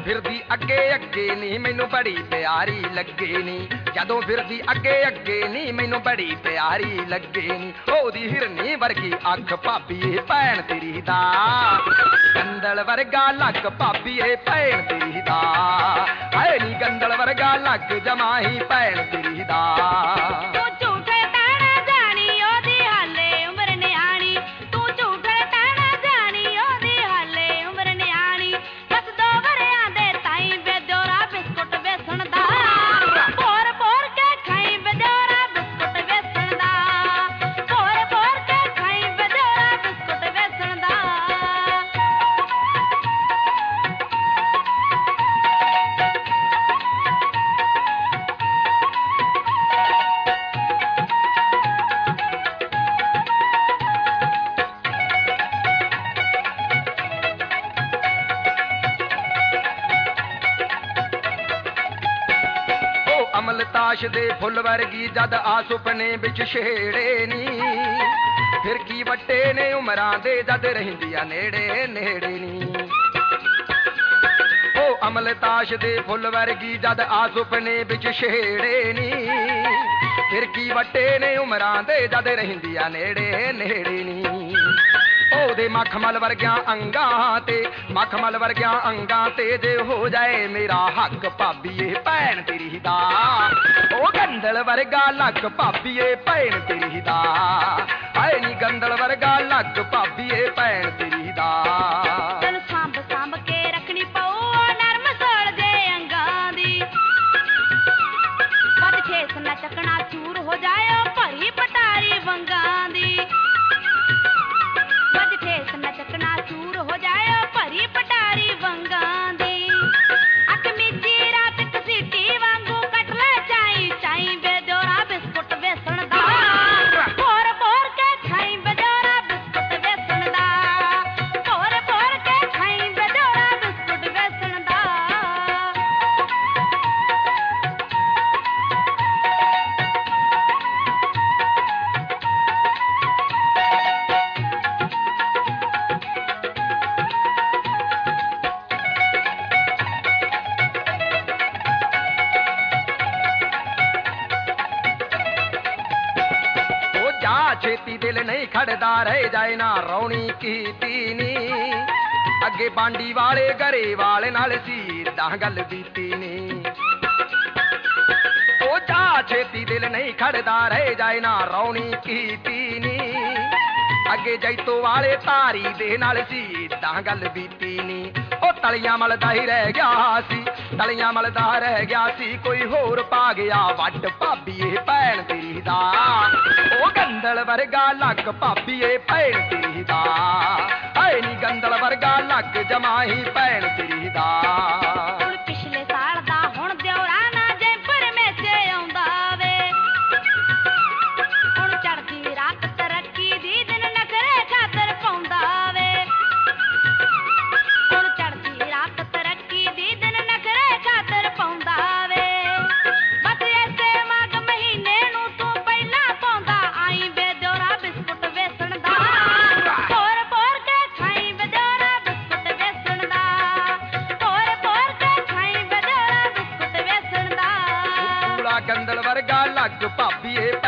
ਫਿਰਦੀ ਅੱਗੇ ਅੱਗੇ ਨੀ ਮੈਨੂੰ ਬੜੀ ਪਿਆਰੀ ਲੱਗੇ ਨੀ, ਜਦੋਂ ਫਿਰਦੀ ਅੱਗੇ ਅੱਗੇ ਨੀ ਮੈਨੂੰ ਬੜੀ ਪਿਆਰੀ ਲੱਗੇ ਨੀ। ਉਹਦੀ ਹਿਰਨੀ ਵਰਗੀ ਅੱਖ ਭਾਬੀਏ ਭੈਣ ਤੇਰੀ ਦਾ, ਗੰਦਲ ਵਰਗਾ ਲੱਕ ਭਾਬੀਏ ਭੈਣ ਤੇਰੀ ਦਾ, ਹਾਏ ਨੀ ਗੰਦਲ ਵਰਗਾ ਲੱਕ ਜਮਾ ਹੀ ਭੈਣ ਤੇਰੀ ਦਾ। ਅਮਲਤਾਸ਼ ਦੇ ਫੁੱਲ ਵਰਗੀ ਜਦ ਆ ਸੁਪਨੇ ਵਿੱਚ ਛੇੜੇ ਨੀ, ਫਿਰ ਕੀ ਵੱਟੇ ਨੇ ਉਮਰਾਂ ਦੇ ਜਦ ਰਹਿੰਦੀਆਂ ਨੇੜੇ ਨੇੜੇ ਨੀ। ਉਹ ਅਮਲਤਾਸ਼ ਦੇ ਫੁੱਲ ਵਰਗੀ ਜਦ ਆ ਸੁਪਨੇ ਵਿੱਚ ਛੇੜੇ ਨੀ, ਫਿਰ ਕੀ ਵੱਟੇ ਨੇ ਉਮਰਾਂ ਦੇ ਜਦ ਰਹਿੰਦੀਆਂ ਨੇੜੇ ਨੇੜੇ ਨੀ। ਉਹਦੇ ਮਖਮਲ ਵਰਗਿਆਂ ਅੰਗਾਂ ਤੇ, ਮਖਮਲ ਵਰਗਿਆਂ ਅੰਗਾਂ ਤੇ ਜੇ ਹੋ ਜਾਏ ਮੇਰਾ ਹੱਕ ਭਾਬੀਏ ਭੈਣ ਤੇਰੀ ਦਾ, ਉਹ ਗੰਦਲ ਵਰਗਾ ਲੱਕ ਭਾਬੀਏ ਭੈਣ ਤੇਰੀ ਦਾ, ਹਾਏ ਨੀ ਗੰਦਲ ਵਰਗਾ ਲੱਕ ਭਾਬੀਏ ਭੈਣ ਤੇਰੀ ਦਾ। ਤੈਨੂੰ ਸਾਂਭ ਸਾਂਭ ਕੇ ਰੱਖਣੀ ਪਊ ਨਰਮ ਸੋਲ ਦੇ ਅੰਗਾਂ ਦੀ, ਵੱਧ ਖੇਸ ਨਾ ਚੱਕਣਾ ਚੂਰ ਹੋ ਜਾਏ ਭਰੀ ਪਟਾਰੀ ਵੰਗਾਂ ਦੀ, ਚੱਕਣਾ ਚੂਰ ਹੋ ਜਾਏ ਭਰੀ ਪਟਾਰੀ ਵੰਗਾਂ ਦੀ। ਅੱਖ ਮੀਚੀ ਰਾਤ ਕਸੀਟੀ ਵਾਂਗੂ ਕੱਟ ਲੈ ਚਾਈ ਚਾਈ ਬੇਜੋਰਾ ਬਿਸਕੁਟ ਵੇਸਣ ਦਾ, ਭੋਰ ਭੋਰ ਕੇ ਖਾਈ ਬੇਜੋਰਾ ਬਿਸਕੁਟ ਵੇਸਣ ਦਾ, ਭੋਰ ਭੋਰ ਕੇ ਖਾਈ ਬੇਜੋਰਾ ਬਿਸਕੁਟ ਵੇਸਣ ਦਾ। ਛੇਤੀ ਦਿਲ ਨਹੀਂ ਖੜਦਾ ਰਹਿ ਜਾਏ ਨਾ ਰੌਣੀ ਕੀਤੀ ਨੀ, ਅੱਗੇ ਬਾਂਡੀ ਵਾਲੇ ਘਰੇ ਵਾਲੇ ਨਾਲ ਸੀ ਏਦਾਂ ਗੱਲ ਬੀਤੀ ਨੀ। ਉਹ ਜਾ ਛੇਤੀ ਦਿਲ ਨਹੀਂ ਖੜਦਾ ਰਹਿ ਜਾਏ ਨਾ ਰੌਣੀ ਕੀਤੀ ਨੀ, ਅੱਗੇ ਜੈਤੋ ਵਾਲੇ ਧਾਰੀ ਦੇ ਨਾਲ ਸੀ ਏਦਾਂ ਗੱਲ ਬੀਤੀ ਨੀ। ਉਹ ਤਲੀਆਂ ਮਲਦਾ ਹੀ ਰਹਿ ਗਿਆ ਸੀ, ਤਲੀਆਂ ਮਲਦਾ ਰਹਿ ਗਿਆ ਸੀ, ਕੋਈ ਹੋਰ ਪਾ ਗਿਆ ਵੱਡ ਭਾਬੀਏ ਭੈਣ ਤੇਰੀ ਦਾ, ਉਹ ਗੰਦਲ ਵਰਗਾ ਲੱਕ ਭਾਬੀਏ ਭੈਣ ਤੇਰੀ ਦਾ, ਹਾਏ ਨੀ ਗੰਦਲ ਵਰਗਾ ਲੱਕ ਜਮਾ ਹੀ ਭੈਣ ਤੇਰੀ ਦਾ। ਹੁਣ ਪਿਛਲੇ ਸਾਲ ਦਾ ਹੁਣ ਦਿਉਰਾ ਨਾ ਜੈਪੁਰ ਮੇਚੇ ਆਉਂਦਾ ਵੇ, ਹੁਣ ਚੜਦੀ ਰਾਤ ਤਰੱਕੀ ਦੀ ਦਿਨ ਨਖਰੇ ਖਾਤਰ ਪਾਉਂਦਾ ਵੇ, ਹੁਣ ਚੜਦੀ ਰਾਤ ਤਰੱਕੀ ਦੀ ਦਿਨ ਨਖਰੇ ਖਾਤਰ ਪਾਉਂਦਾ ਵੇ। ਬਸ ਐਸੇ ਮਾਘ ਮਹੀਨੇ ਨੂੰ ਤੂੰ ਪਹਿਲਾਂ ਪਾਉਂਦਾ ਆਈ ਬੇਜੋਰਾ ਬਿਸਕੁਟ ਵੇਸਣ ਦਾ, ਭੋਰ ਭੋਰ ਕੇ ਖਾਈ ਬੇਜੋਰਾ ਬਿਸਕੁਟ ਵੇਸਣ ਦਾ, ਭੋਰ ਭੋਰ ਕੇ ਖਾਈ ਬੇਜੋਰਾ ਬਿਸਕੁਟ ਵੇਸਣ ਦਾ। ਪੂਲਾ ਗੰਦਲ ਵਰਗਾ ਲੱਕ ਭਾਬੀਏ